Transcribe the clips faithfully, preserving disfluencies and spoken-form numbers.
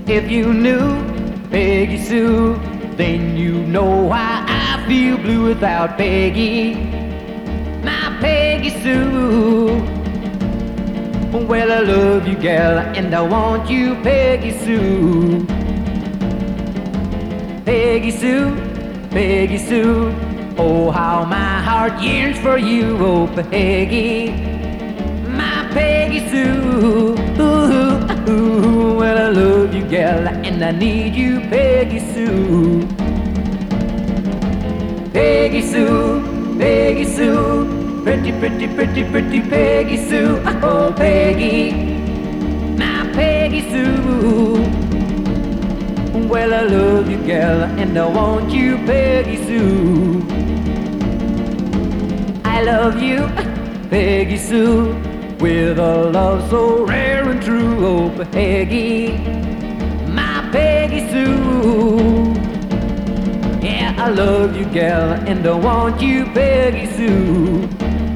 If you knew Peggy Sue, then you know why I feel blue without Peggy, my Peggy Sue. Well, I love you, gal, and I want you, Peggy Sue. Peggy Sue, Peggy Sue, oh, how my heart yearns for you, oh, Peggy, my Peggy Sue. Ooh, ooh, well, I love you, gal, and I need you, Peggy Sue. Peggy Sue, Peggy Sue, pretty, pretty, pretty, pretty Peggy Sue. Oh, Peggy, my Peggy Sue. Well, I love you, gal, and I want you, Peggy Sue. I love you, Peggy Sue, with a love so rare and true. Oh, Peggy, my Peggy Sue. Yeah, I love you, gal, and I want you, Peggy Sue.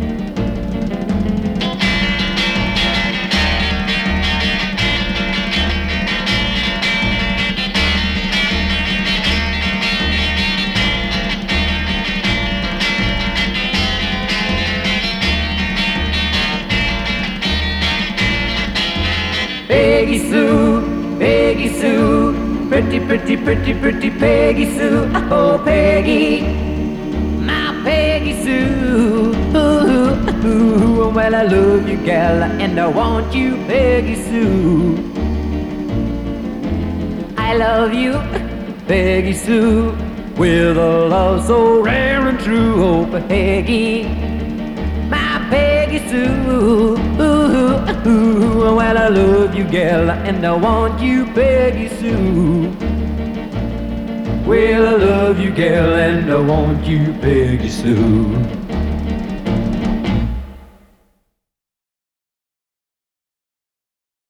Peggy Sue, Peggy Sue, pretty, pretty, pretty, pretty Peggy Sue. Oh, Peggy, my Peggy Sue. Ooh, ooh, well, I love you, gal, and I want you, Peggy Sue. I love you, Peggy Sue, with a love so rare and true. Oh, Peggy, my Peggy Sue. Ooh, ooh, well, I love you, gal, and I want you, Peggy Sue. Well, I love you, gal, and I want you, Peggy Sue.